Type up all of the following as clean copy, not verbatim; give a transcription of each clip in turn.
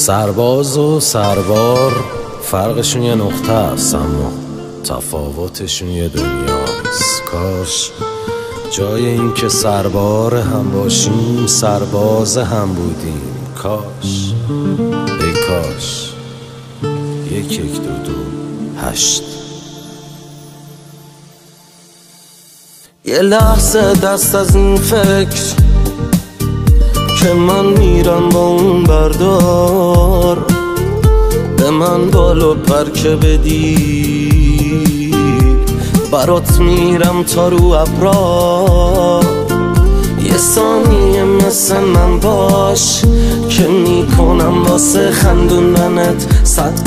سرباز و سربار فرقشون یه نقطه است، اما تفاوتشون یه دنیاست. کاش جای این که سربار هم باشیم سرباز هم بودیم. کاش ای کاش 1 1 2 2 8. یه لحظه دست از این فکر که من میرم با اون بردار، به من بالو پر که بدی برات میرم تا رو ابرا. یه ثانیه مثل من باش که میکنم واسه خندوندنت 100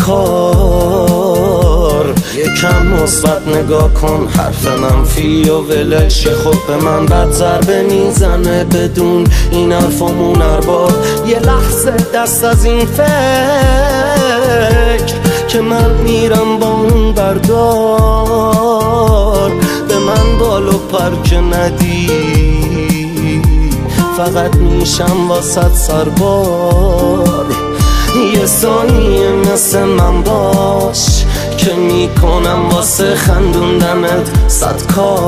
کار. یکم مثبت نگاه کن، حرف منفی و ولش. خب به من بد ضربه میزنه بدون این حرفمون هر بار. یه لحظه دست از این فکر که من میرم با اون بردار، به من بالو پر که ندی فقط میشم واسط سربار. یه ثانیه مثل من باش که میکنم واسه خندوندنت 100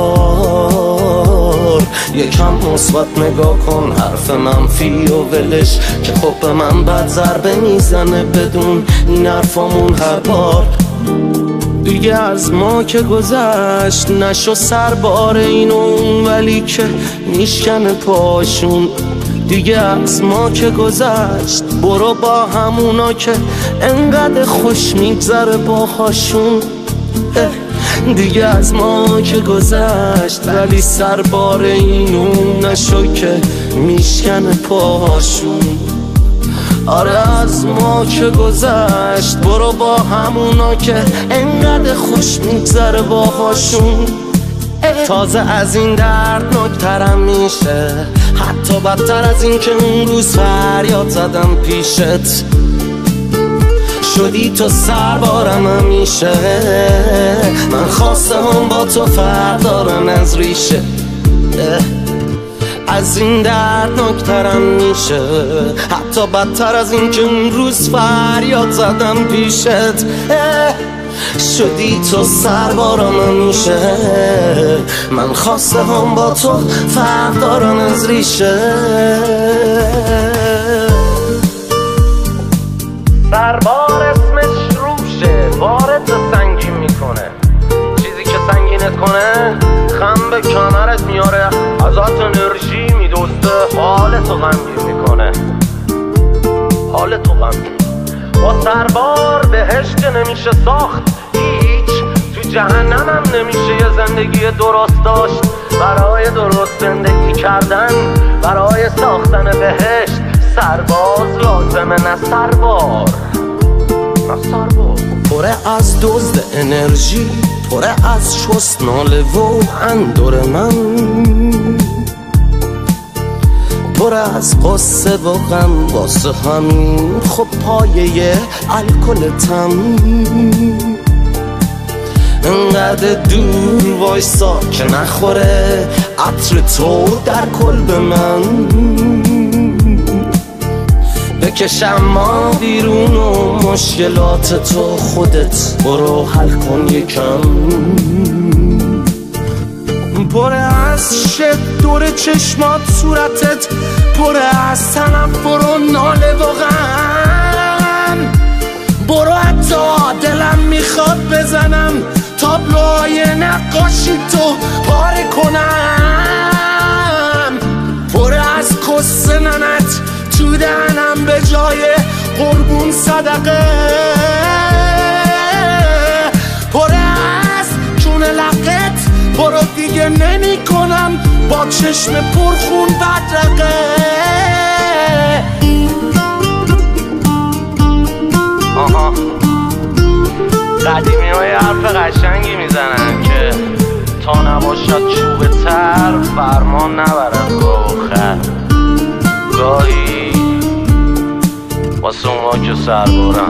کار. یکم مثبت نگاه کن، حرف منفی و ولش. که خب به من بد ضربه میزنه بدون این حرفامون هر بار. دیگه از ما که گذشت نشو سربار این اون، ولی که میشکنه پاشون. دیگه از ما که گذشت برو با همونا که انقدر خوش میگذره باهاشون. دیگه از ما که گذشت ولی سربار این اون نشو که میشکنه پاشون. آره از ما که گذشت برو با همونا که انقدر خوش میگذره باهاشون. تازه از این دردناکترم میشه، حتی بدتر از این که اون روز فریاد زدم پیشت. شدی تو سربارم همیشه، من خواسته هم با تو فرق دارن از ریشه. از این دردناکترم میشه، حتی بدتر از این که اون روز فریاد زدم پیشت. شدی تو سربارم همیشه، من خواسته هم با تو فرق دارن از ریشه. سربار اسمش روشه، وارد سنگین میکنه. چیزی که سنگینت کنه خم به کمرت میاره، ازت انرژی میدوسته، حالتو غمگین میکنه. حالتو غمگین. با سربار بهشت نمیشه ساخت هیچ، تو جهنم هم نمیشه یه زندگی درست داشت. برای درست زندگی کردن، برای ساختن بهشت سرباز لازمه، نه سربار. نه سربار. پره از دزد انرژی، پره از شست ناله و اندور من، پره از قصه و غم واسه همین. خب پایه الکلتم انقدر دور وایسا که نخوره عطر تو در کلب من. بکشم ما بیرون و مشکلات تو خودت برو حل کن یکم. پره از شد دور چشمات صورتت، پره از تنفر و ناله و غم. برو حتی دلم میخواد بزنم تابلوهای نقاشی تو پاره کنم. پره از قصه ننت تو دهنم به جای قربون صدقه. پره از چون لقت برو دیگه نمی کنم با چشم پرخون بدرقه. آها قدیمی های حرف قشنگی میزنن که تا نباشد چوب تر فرمان نبرد گاه و خر. گاهی واسه اونها که سربارن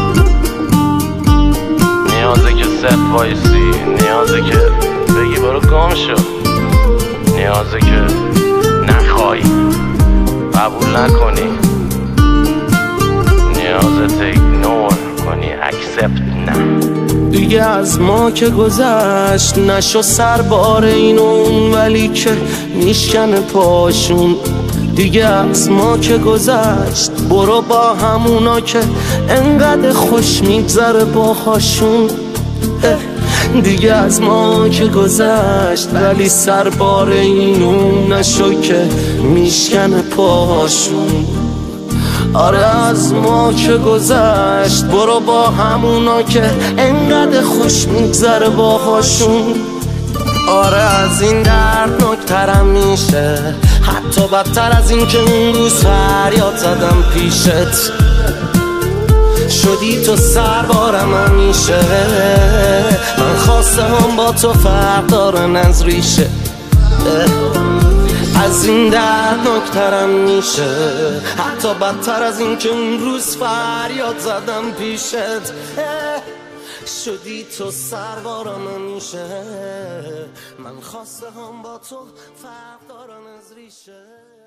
نیازه که صف وایسی، نیازه که بگی برو گم شو، نیازه که نخوای قبول نکنی، نیازه روزت ایگنور کنی اکسپت نه. دیگه از ما که گذشت نشو سربار این اون، ولی که میشکنه پاشون. دیگه از ما که گذشت برو با همونا که انقدر خوش میگذره باهاشون. دیگه از ما که گذشت ولی سربار این اون نشو که میشکنه پاشون. آره از ما که گذشت برو با همونا که انقدر خوش میگذره باهاشون. آره از این دردناکترم میشه، حتی بدتر از این که اون روز فریاد زدم پیشت. شدی تو سربارم همیشه، من خواسته هم با تو فرق دارن از ریشه. از این دردناکترم میشه، حتی بدتر از این که اون روز فریاد زدم پیشت. شدی تو سربارم همیشه، من خواسته هم با تو فرق دارن از ریشه.